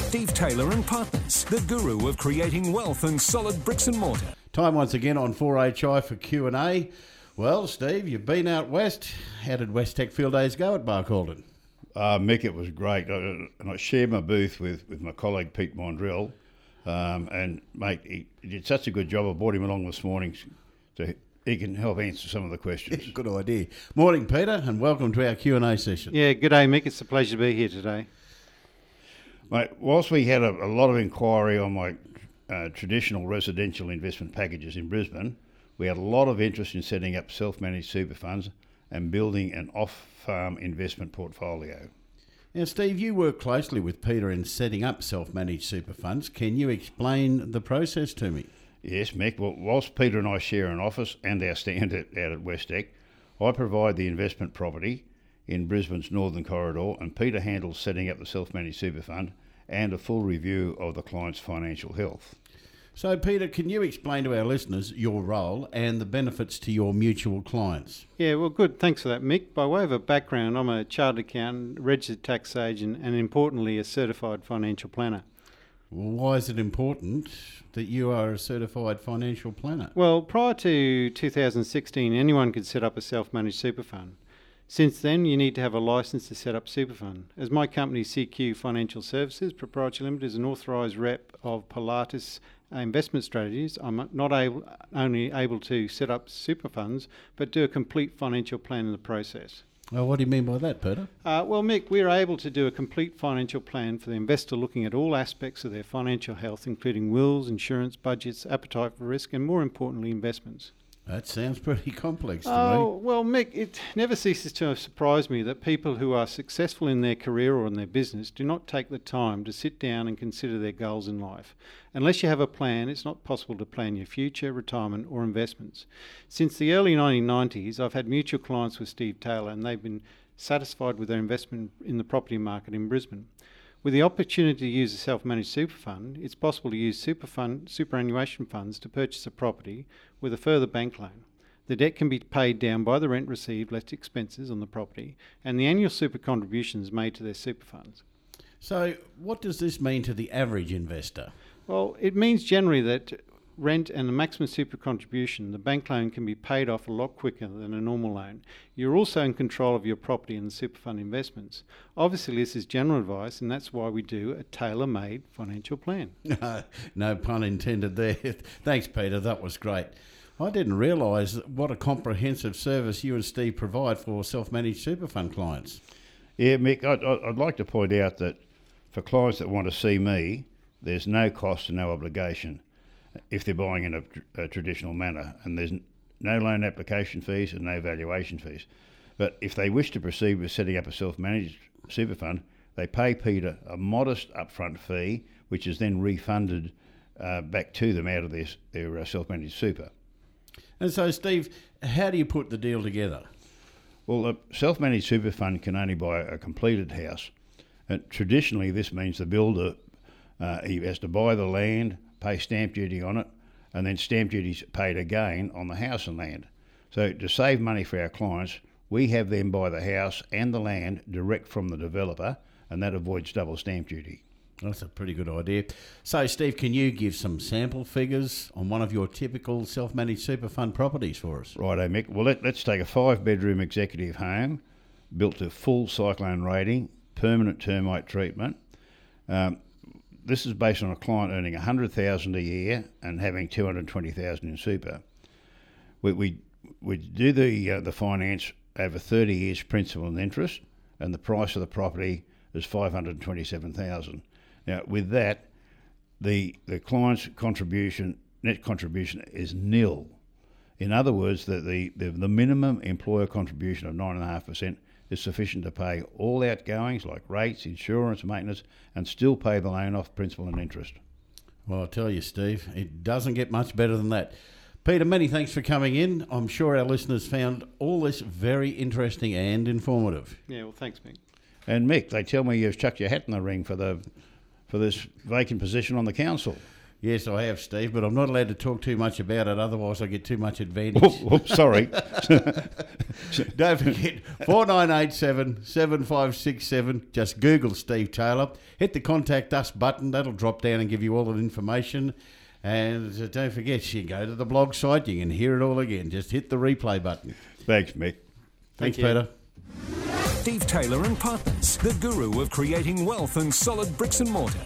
Steve Taylor and Partners, the guru of creating wealth and solid bricks and mortar. Time once again on 4HI for Q&A. Well, Steve, you've been out west. How did Westec Field Days go at Barcaldine? Mick, it was great. And I shared my booth with my colleague Pete Mondrell. And, mate, he did such a good job. I brought him along this morning so he can help answer some of the questions. Good idea. Morning, Peter, and welcome to our Q&A session. Yeah, good day, Mick. It's a pleasure to be here today. Mate, whilst we had a lot of inquiry on my traditional residential investment packages in Brisbane, we had a lot of interest in setting up self-managed super funds and building an off-farm investment portfolio. Now, Steve, you work closely with Peter in setting up self-managed super funds. Can you explain the process to me? Yes, Mick. Well, whilst Peter and I share an office and our stand out at Westec, I provide the investment property in Brisbane's Northern Corridor, and Peter handles setting up the self-managed super fund and a full review of the client's financial health. So, Peter, can you explain to our listeners your role and the benefits to your mutual clients? Yeah, well, good. Thanks for that, Mick. By way of a background, I'm a chartered accountant, registered tax agent, and importantly, a certified financial planner. Well, why is it important that you are a certified financial planner? Well, prior to 2016, anyone could set up a self-managed super fund. Since then, you need to have a licence to set up super fund. As my company, CQ Financial Services Proprietary Limited, is an authorised rep of Pilatus Investment Strategies, I'm not only able to set up super funds, but do a complete financial plan in the process. Well, what do you mean by that, Peter? Well, Mick, we're able to do a complete financial plan for the investor, looking at all aspects of their financial health, including wills, insurance, budgets, appetite for risk, and more importantly, investments. That sounds pretty complex to me. Oh, well, Mick, it never ceases to surprise me that people who are successful in their career or in their business do not take the time to sit down and consider their goals in life. Unless you have a plan, it's not possible to plan your future, retirement or investments. Since the early 1990s, I've had mutual clients with Steve Taylor, and they've been satisfied with their investment in the property market in Brisbane. With the opportunity to use a self-managed super fund, it's possible to use superannuation funds to purchase a property with a further bank loan. The debt can be paid down by the rent received less expenses on the property and the annual super contributions made to their super funds. So what does this mean to the average investor? Well, it means generally that rent and the maximum super contribution, the bank loan can be paid off a lot quicker than a normal loan. You're also in control of your property and the super fund investments. Obviously, this is general advice, and that's why we do a tailor-made financial plan. No pun intended there. Thanks, Peter. That was great. I didn't realise what a comprehensive service you and Steve provide for self-managed super fund clients. Yeah, Mick, I'd like to point out that for clients that want to see me, there's no cost and no obligation if they're buying in a traditional manner, and there's no loan application fees and no valuation fees. But if they wish to proceed with setting up a self-managed super fund, they pay Peter a modest upfront fee, which is then refunded back to them out of their self-managed super. And so, Steve, how do you put the deal together? Well, a self-managed super fund can only buy a completed house. And traditionally, this means the builder he has to buy the land, pay stamp duty on it, and then stamp duty's paid again on the house and land. So to save money for our clients, we have them buy the house and the land direct from the developer, and that avoids double stamp duty. That's a pretty good idea. So, Steve, can you give some sample figures on one of your typical self-managed super fund properties for us? Righto, Mick. Well, let's take a 5-bedroom executive home built to full cyclone rating, permanent termite treatment. This is based on a client earning $100,000 a year and having $220,000 in super. We do the finance over 30 years principal and interest, and the price of the property is $527,000. Now, with that, the client's net contribution is nil. In other words, the minimum employer contribution of 9.5% is sufficient to pay all outgoings like rates, insurance, maintenance, and still pay the loan off principal and interest. Well, I'll tell you, Steve, it doesn't get much better than that. Peter, many thanks for coming in. I'm sure our listeners found all this very interesting and informative. Yeah, well, thanks, Mick. And Mick, they tell me you've chucked your hat in the ring for this vacant position on the council. Yes, I have, Steve, but I'm not allowed to talk too much about it, otherwise I get too much advantage. Oh, sorry. Don't forget, 4987 7567. Just Google Steve Taylor. Hit the Contact Us button. That'll drop down and give you all the information. And don't forget, you go to the blog site, you can hear it all again. Just hit the replay button. Thanks, Mick. Thanks, you. Peter. Steve Taylor and Partners, the guru of creating wealth and solid bricks and mortar.